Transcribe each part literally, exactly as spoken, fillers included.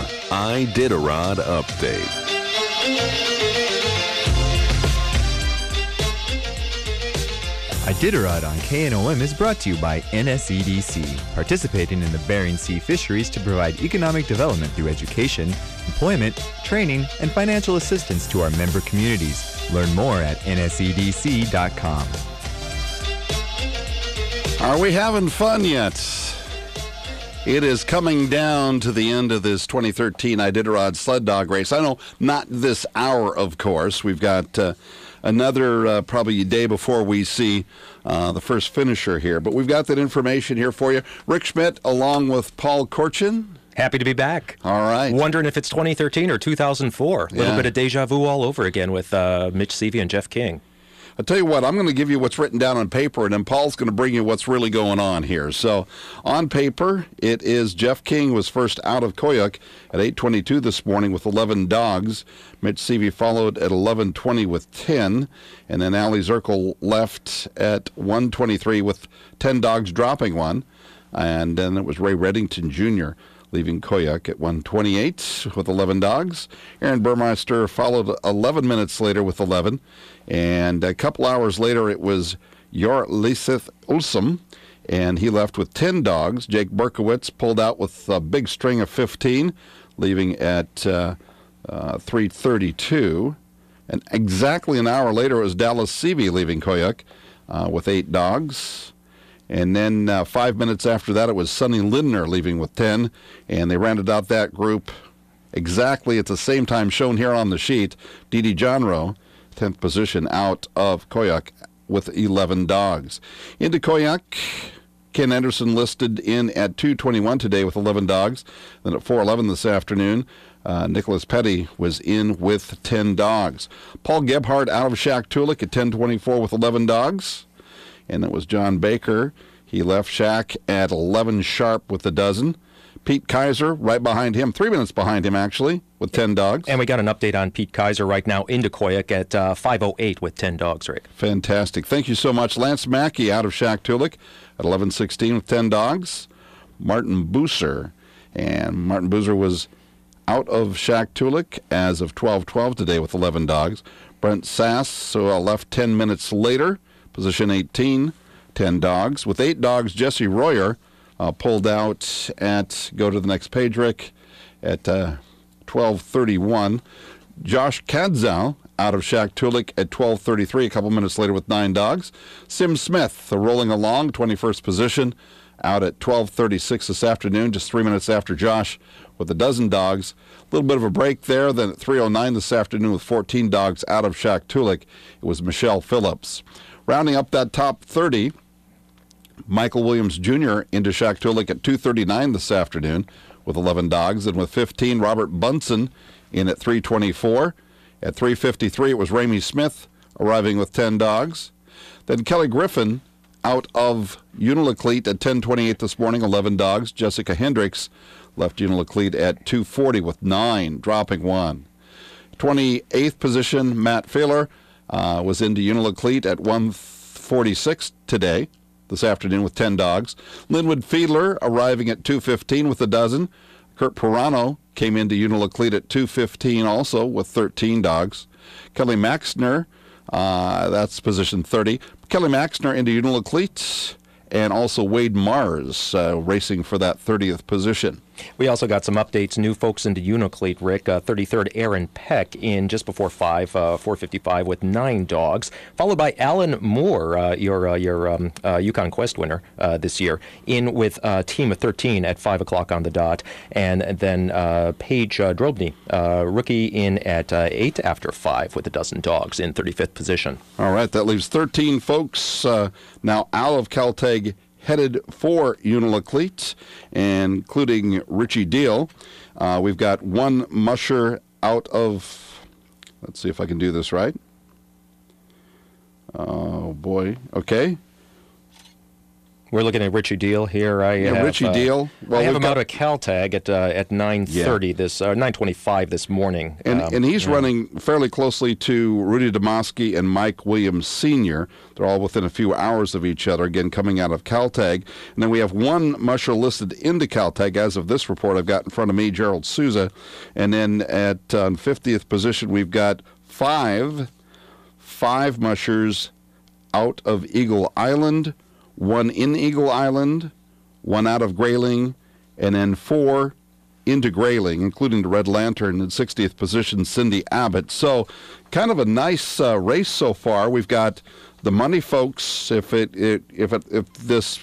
Iditarod Update. Iditarod on K N O M is brought to you by N S E D C, participating in the Bering Sea fisheries to provide economic development through education, employment, training, and financial assistance to our member communities. Learn more at N S E D C dot com. Are we having fun yet? It is coming down to the end of this twenty thirteen Iditarod sled dog race. I know not this hour, of course. We've got uh, another uh, probably day before we see uh, the first finisher here. But we've got that information here for you. Rick Schmidt along with Paul Korchin. Happy to be back. All right. Wondering if it's twenty thirteen or two thousand four. A little Yeah. bit of deja vu all over again with uh, Mitch Seavey and Jeff King. I'll tell you what, I'm going to give you what's written down on paper, and then Paul's going to bring you what's really going on here. So on paper, it is Jeff King was first out of Koyuk at eight twenty-two this morning with eleven dogs. Mitch Seavey followed at eleven twenty with ten, and then Ali Zirkle left at one twenty-three with ten dogs dropping one. And then it was Ray Reddington Junior leaving Koyuk at one twenty-eight with eleven dogs. Aaron Burmeister followed eleven minutes later with eleven. And a couple hours later, it was Yor Liseth Ulsum, and he left with ten dogs. Jake Berkowitz pulled out with a big string of fifteen, leaving at uh, uh, three thirty-two. And exactly an hour later, it was Dallas Seavey leaving Koyuk uh, with eight dogs. And then uh, five minutes after that, it was Sonny Lindner leaving with ten, and they rounded out that group exactly at the same time shown here on the sheet. Didi Johnrow, tenth position out of Koyuk with eleven dogs. Into Koyuk, Ken Anderson listed in at two twenty-one today with eleven dogs. Then at four eleven this afternoon, uh, Nicholas Petty was in with ten dogs. Paul Gebhardt out of Shaktoolik at ten twenty-four with eleven dogs. And that was John Baker. He left Shack at eleven sharp with a dozen. Pete Kaiser right behind him, three minutes behind him actually, with ten dogs. And we got an update on Pete Kaiser right now into Koyuk at uh, five oh eight with ten dogs, Rick. Fantastic. Thank you so much. Lance Mackey out of Shaktoolik at eleven sixteen with ten dogs. Martin Booser. And Martin Booser was out of Shaktoolik as of twelve twelve today with eleven dogs. Brent Sass so uh, left ten minutes later. Position eighteen, ten dogs. With eight dogs, Jesse Royer uh, pulled out at, go to the next page, Rick, at uh, twelve thirty-one. Josh Kadzow out of Shaktoolik at twelve thirty-three, a couple minutes later with nine dogs. Sim Smith uh, rolling along, twenty-first position, out at twelve thirty-six this afternoon, just three minutes after Josh with a dozen dogs. A little bit of a break there. Then at three oh nine this afternoon with fourteen dogs out of Shaktoolik, it was Michelle Phillips. Rounding up that top thirty, Michael Williams Junior into Shaktoolik at two thirty-nine this afternoon with eleven dogs. And with fifteen, Robert Bunson in at three twenty-four. At three fifty-three, it was Ramey Smith arriving with ten dogs. Then Kelly Griffin out of Unalakleet at ten twenty-eight this morning, eleven dogs. Jessica Hendricks left Unalakleet at two forty with nine, dropping one. twenty-eighth position, Matt Fehler uh, was into Unalakleet at one forty-six today, this afternoon with ten dogs. Linwood Fiedler arriving at two fifteen with a dozen. Kurt Pirano came into Unalakleet at two fifteen also with thirteen dogs. Kelly Maxner, uh, that's position thirty. Kelly Maxner into Unalakleet, and also Wade Mars uh, racing for that thirtieth position. We also got some updates, new folks into Unalakleet, Rick. Uh, thirty-third, Aaron Peck in just before five, uh, four fifty-five with nine dogs, followed by Alan Moore, uh, your uh, your um, uh, Yukon Quest winner uh, this year, in with a team of thirteen at five o'clock on the dot. And then uh, Paige uh, Drobny, uh, rookie, in at uh, eight after five with a dozen dogs in thirty-fifth position. All right, that leaves thirteen folks uh, now out of Caltech headed for Unalakleet, including Richie Deal. Uh, we've got one musher out of, let's see if I can do this right. Oh, boy. Okay. We're looking at Richie Deal here. I yeah, have, Richie uh, Deal. Well, I have him got... out at Caltag at uh, at nine thirty yeah. this uh, nine twenty-five this morning, and um, and he's yeah. running fairly closely to Rudy Demoski and Mike Williams Senior They're all within a few hours of each other. Again, coming out of Caltag, and then we have one musher listed into Caltag as of this report I've got in front of me, Gerald Souza, and then at uh, fiftieth position we've got five five mushers out of Eagle Island, one in Eagle Island, one out of Grayling, and then four into Grayling, including the Red Lantern in sixtieth position, Cindy Abbott. So kind of a nice uh, race so far. We've got the money folks, if it, it if it, if this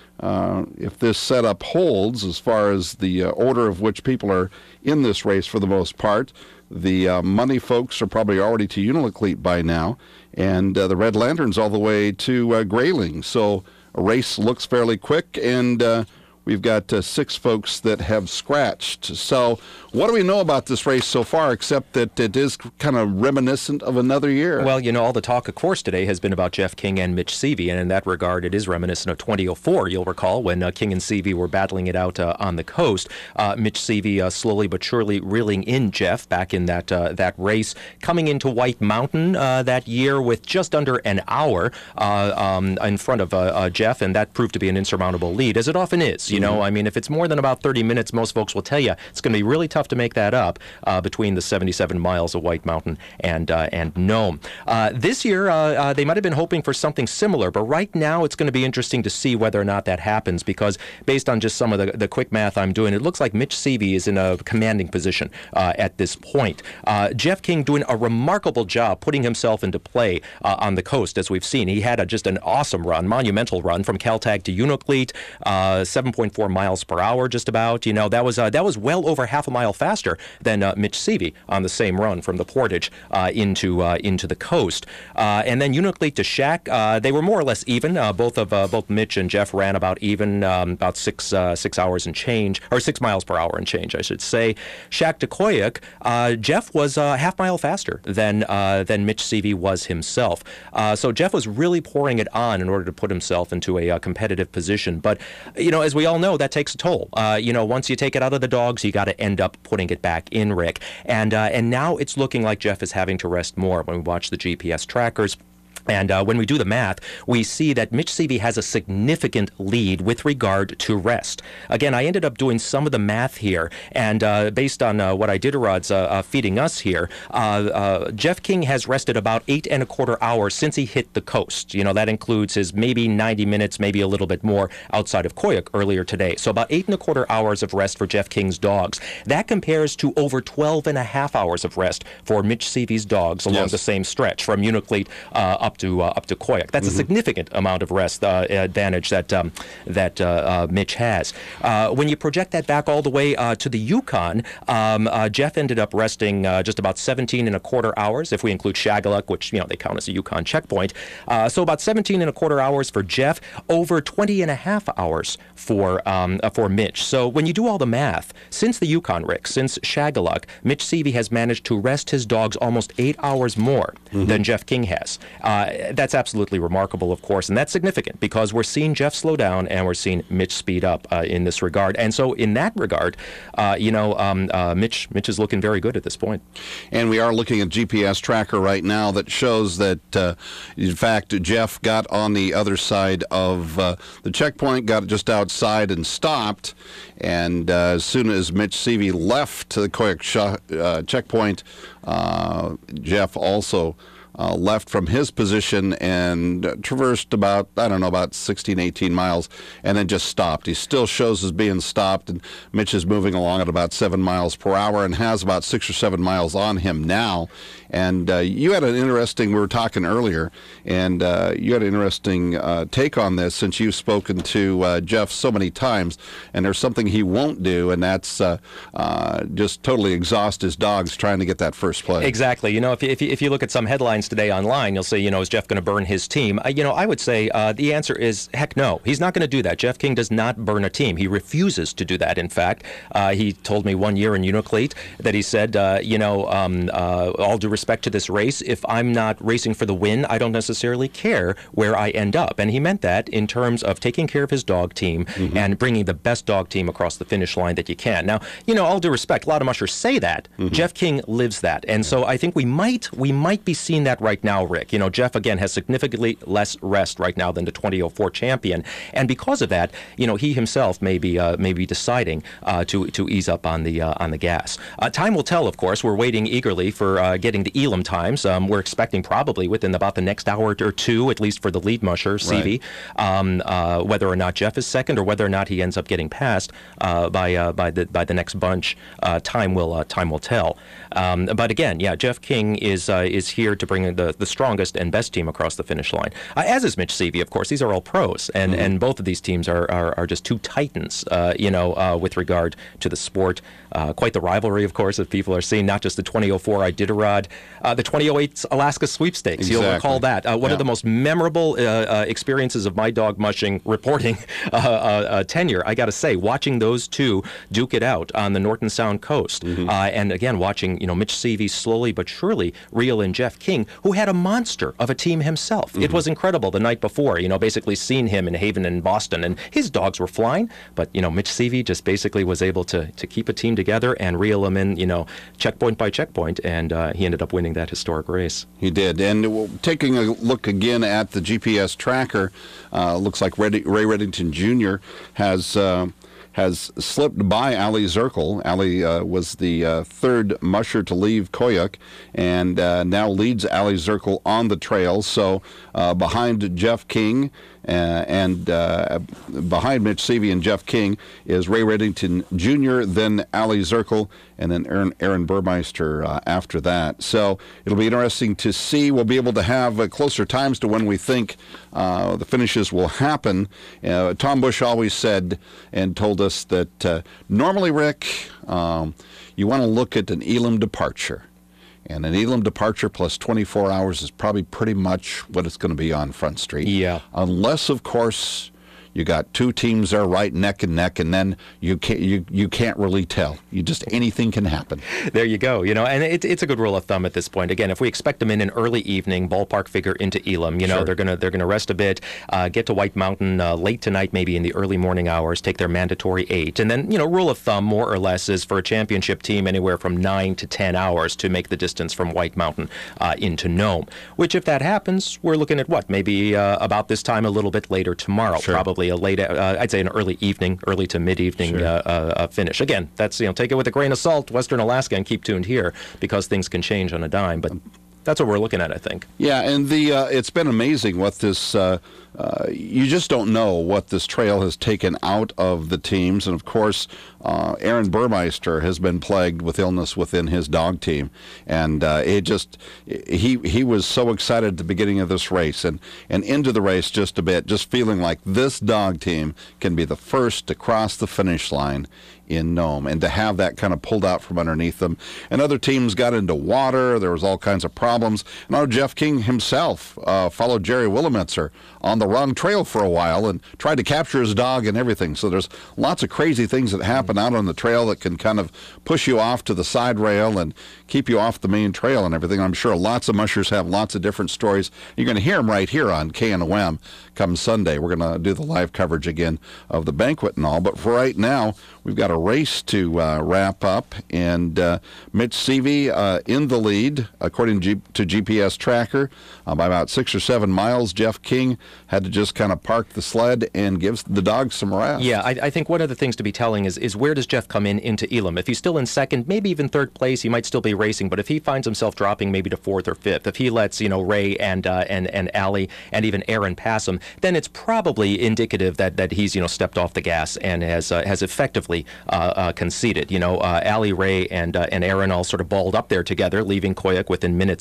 uh, if this setup holds as far as the uh, order of which people are in this race for the most part, the uh, money folks are probably already to Unalakleet by now, and uh, the Red Lanterns all the way to uh, Grayling. So a race looks fairly quick, and uh, we've got uh, six folks that have scratched. So what do we know about this race so far, except that it is kind of reminiscent of another year? Well, you know, all the talk, of course, today has been about Jeff King and Mitch Seavey, and in that regard, it is reminiscent of twenty oh four, you'll recall, when uh, King and Seavey were battling it out uh, on the coast. Uh, Mitch Seavey uh, slowly but surely reeling in Jeff back in that uh, that race, coming into White Mountain uh, that year with just under an hour uh, um, in front of uh, uh, Jeff, and that proved to be an insurmountable lead, as it often is. You mm-hmm. know, I mean, if it's more than about thirty minutes, most folks will tell you it's going to be really tough to make that up uh, between the seventy-seven miles of White Mountain and uh, and Nome. Uh, this year, uh, uh, they might have been hoping for something similar, but right now it's going to be interesting to see whether or not that happens, because based on just some of the, the quick math I'm doing, it looks like Mitch Seavey is in a commanding position uh, at this point. Uh, Jeff King doing a remarkable job putting himself into play uh, on the coast, as we've seen. He had a, just an awesome run, monumental run from Caltag to Unalakleet, uh, seven point four miles per hour, just about. You know, that was uh, that was well over half a mile faster than uh, Mitch Seavey on the same run from the Portage uh, into uh, into the coast. Uh, and then Unalakleet to Shack, uh, they were more or less even. Uh, both of uh, both Mitch and Jeff ran about even, um, about six uh, six hours and change, or six miles per hour and change, I should say. Shack to Koyuk, uh, Jeff was a uh, half mile faster than uh, than Mitch Seavey was himself. Uh, so Jeff was really pouring it on in order to put himself into a uh, competitive position. But you know, as we all know, that takes a toll. Uh, you know, once you take it out of the dogs, you got to end up putting it back in, Rick. And uh, and now it's looking like Jeff is having to rest more when we watch the G P S trackers. And uh, when we do the math, we see that Mitch Seavey has a significant lead with regard to rest. Again, I ended up doing some of the math here, and uh, based on uh, what Iditarod's uh, uh, feeding us here, uh, uh, Jeff King has rested about eight and a quarter hours since he hit the coast. You know, that includes his maybe ninety minutes, maybe a little bit more outside of Koyuk earlier today. So about eight and a quarter hours of rest for Jeff King's dogs. That compares to over twelve and a half hours of rest for Mitch Seavey's dogs along yes. the same stretch from Unalakleet uh, up to uh, up to Koyuk. That's mm-hmm. a significant amount of rest uh, advantage that um, that uh, uh, Mitch has. Uh, when you project that back all the way uh, to the Yukon, um, uh, Jeff ended up resting uh, just about seventeen and a quarter hours, if we include Shagaluk, which you know they count as a Yukon checkpoint. Uh, so about seventeen and a quarter hours for Jeff, over twenty and a half hours for um, uh, for Mitch. So when you do all the math, since the Yukon, Rick, since Shagaluk, Mitch Seavey has managed to rest his dogs almost eight hours more mm-hmm. than Jeff King has. Uh, that's absolutely remarkable, of course, and that's significant because we're seeing Jeff slow down and we're seeing Mitch speed up uh, in this regard. And so in that regard, uh, you know, um, uh, Mitch Mitch is looking very good at this point. And we are looking at G P S tracker right now that shows that, uh, in fact, Jeff got on the other side of uh, the checkpoint, got just outside and stopped. And uh, as soon as Mitch Seavey left the Koyuk sh- uh, checkpoint, uh, Jeff also Uh, left from his position and uh, traversed about, I don't know, about sixteen, eighteen miles, and then just stopped. He still shows as being stopped, and Mitch is moving along at about seven miles per hour and has about six or seven miles on him now. And uh, you had an interesting, we were talking earlier, and uh, you had an interesting uh, take on this since you've spoken to uh, Jeff so many times, and there's something he won't do, and that's uh, uh, just totally exhaust his dogs trying to get that first play. Exactly. You know, if you, if you, if you look at some headlines comments today online, you'll say, you know, is Jeff going to burn his team? Uh, you know, I would say uh, the answer is heck no. He's not going to do that. Jeff King does not burn a team. He refuses to do that. In fact, uh, he told me one year in Unoclete that he said, uh, you know, um, uh, all due respect to this race, if I'm not racing for the win, I don't necessarily care where I end up. And he meant that in terms of taking care of his dog team mm-hmm. and bringing the best dog team across the finish line that you can. Now, you know, all due respect, a lot of mushers say that. Mm-hmm. Jeff King lives that. And so I think we might we might be seeing that right now, Rick. You know, Jeff, again, has significantly less rest right now than the twenty oh four champion. And because of that, you know, he himself may be, uh, may be deciding uh, to, to ease up on the, uh, on the gas. Uh, time will tell, of course. We're waiting eagerly for uh, getting the Elam times. Um, we're expecting probably within about the next hour or two, at least for the lead musher, C V, right. um, uh, whether or not Jeff is second or whether or not he ends up getting passed uh, by uh, by the by the next bunch. Uh, time will uh, time will tell. Um, but again, yeah, Jeff King is uh, is here to bring the, the strongest and best team across the finish line. Uh, as is Mitch Seavey, of course. These are all pros, and, mm-hmm. and both of these teams are are, are just two titans, uh, you know, uh, with regard to the sport. Uh, quite the rivalry, of course, if people are seeing not just the twenty oh four Iditarod, uh, the twenty oh eight Alaska Sweepstakes. Exactly. You'll recall that. Uh, one yeah. of the most memorable uh, uh, experiences of my dog mushing reporting uh, uh, uh, tenure, I got to say, watching those two duke it out on the Norton Sound coast. Mm-hmm. Uh, and again, watching, you know, Mitch Seavey slowly but surely reel in Jeff King, who had a monster of a team himself. Mm-hmm. It was incredible the night before, you know, basically seeing him in Haven and Boston, and his dogs were flying, but, you know, Mitch Seavey just basically was able to, to keep a team together and reel them in, you know, checkpoint by checkpoint, and uh, he ended up winning that historic race. He did. And taking a look again at the G P S tracker, uh, looks like Ray Reddington Junior has uh, has slipped by Ali Zirkle. Ali uh, was the uh, third musher to leave Koyuk, and uh, now leads Ali Zirkle on the trail. So uh, behind Jeff King uh, and uh, behind Mitch Seavey and Jeff King is Ray Reddington Junior, then Ali Zirkle, and then Aaron, Aaron Burmeister uh, after that. So it'll be interesting to see. We'll be able to have uh, closer times to when we think uh, the finishes will happen. Uh, Tom Bush always said and told us that uh, normally, Rick, um, you want to look at an Elam departure. And an Elam departure plus twenty-four hours is probably pretty much what it's going to be on Front Street. Yeah. Unless, of course, you got two teams there right neck and neck, and then you can't you, you can't really tell. You just anything can happen. There you go. You know, and it, it's a good rule of thumb at this point. Again, if we expect them in an early evening, ballpark figure into Elam, you know, sure. they're gonna they're gonna rest a bit, uh, get to White Mountain uh, late tonight, maybe in the early morning hours, take their mandatory eight, and then, you know, rule of thumb more or less is for a championship team anywhere from nine to ten hours to make the distance from White Mountain uh, into Nome. Which, if that happens, we're looking at what, maybe uh, about this time a little bit later tomorrow, sure. probably a late. Uh, I'd say an early evening, early to mid-evening sure. uh, uh, finish. Again, that's, you know, take it with a grain of salt, Western Alaska, and keep tuned here because things can change on a dime. But that's what we're looking at, I think. Yeah, and the uh, it's been amazing what this. Uh, uh, you just don't know what this trail has taken out of the teams, and of course, uh, Aaron Burmeister has been plagued with illness within his dog team, and uh, it just he he was so excited at the beginning of this race and and into the race just a bit, just feeling like this dog team can be the first to cross the finish line in Nome, and to have that kind of pulled out from underneath them. And other teams got into water. There was all kinds of problems. And our Jeff King himself uh, followed Jerry Willimitzer on the wrong trail for a while and tried to capture his dog and everything. So there's lots of crazy things that happen out on the trail that can kind of push you off to the side rail and keep you off the main trail and everything. I'm sure lots of mushers have lots of different stories. You're going to hear them right here on K N O M come Sunday. We're going to do the live coverage again of the banquet and all. But for right now, we've got a race to uh, wrap up, and uh, Mitch Seavey uh, in the lead, according to, G- to G P S Tracker, uh, by about six or seven miles. Jeff King had to just kind of park the sled and give the dogs some rest. Yeah, I, I think one of the things to be telling is, is where does Jeff come in into Elam? If he's still in second, maybe even third place, he might still be racing, but if he finds himself dropping maybe to fourth or fifth, if he lets, you know, Ray and uh, and, and Ali and even Aaron pass him, then it's probably indicative that, that he's, you know, stepped off the gas and has uh, has effectively uh, uh, conceded. You know, uh, Ali, Ray, and uh, and Aaron all sort of balled up there together, leaving Koyuk within minutes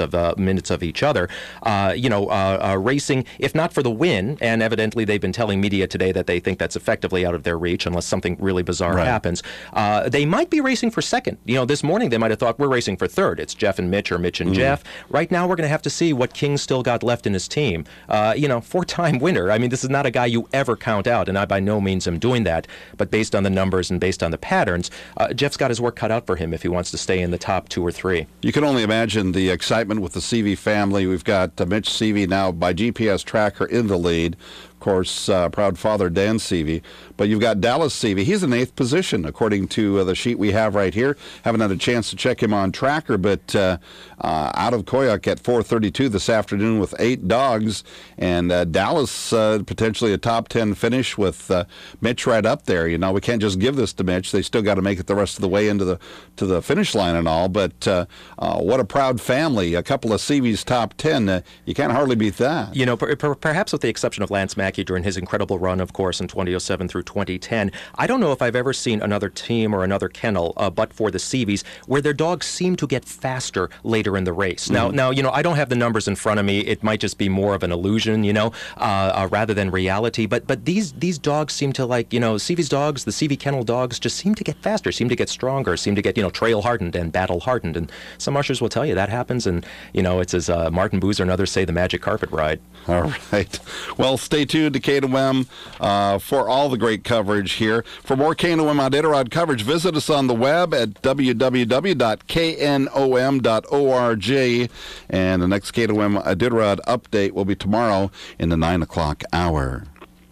of uh, minutes of each other. Uh, you know, uh, uh, racing, if not for the win, and evidently they've been telling media today that they think that's effectively out of their reach unless something really bizarre Right. happens. Uh, they might be racing for second. You know, this morning they might have thought we're racing for third. It's Jeff and Mitch or Mitch and Mm. Jeff. Right now we're going to have to see what King's still got left in his team. Uh, you know, four-time winner. I mean, this is not a guy you ever count out, and I by no means am doing that. But based on the numbers and based on the patterns, uh, Jeff's got his work cut out for him if he wants to stay in the top two or three. You can only imagine the excitement with the Seavey family. We've got uh, Mitch Seavey now by G P S tracker in the lead. Of course, uh, proud father Dan Seavey. But you've got Dallas Seavey. He's in eighth position, according to uh, the sheet we have right here. Haven't had a chance to check him on tracker, but uh, uh, out of Koyuk at four thirty-two this afternoon with eight dogs. And uh, Dallas, uh, potentially a top ten finish with uh, Mitch right up there. You know, we can't just give this to Mitch. They still got to make it the rest of the way into the to the finish line and all. But uh, uh, what a proud family. A couple of Seavey's top ten. Uh, you can't hardly beat that. You know, per- per- perhaps with the exception of Lance Mackey during his incredible run, of course, in twenty oh seven through twenty ten, I don't know if I've ever seen another team or another kennel, uh, but for the Seaveys, where their dogs seem to get faster later in the race. Mm-hmm. Now, now, you know, I don't have the numbers in front of me. It might just be more of an illusion, you know, uh, uh, rather than reality. But but these these dogs seem to, like, you know, Seavey's dogs, the Seavey kennel dogs, just seem to get faster, seem to get stronger, seem to get, you know, trail hardened and battle hardened. And some ushers will tell you that happens. And, you know, it's as uh, Martin Boozer and others say, the magic carpet ride. All right. Well, stay tuned to K N O M uh, for all the great coverage here. For more K N O M Iditarod coverage, visit us on the web at w w w dot k n o m dot org. And the next K N O M Iditarod update will be tomorrow in the nine o'clock hour.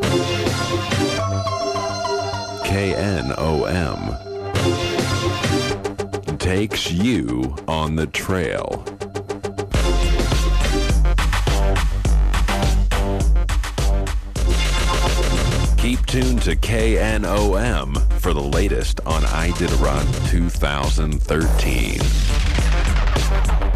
K N O M takes you on the trail. Keep tuned to K N O M for the latest on Iditarod two thousand thirteen.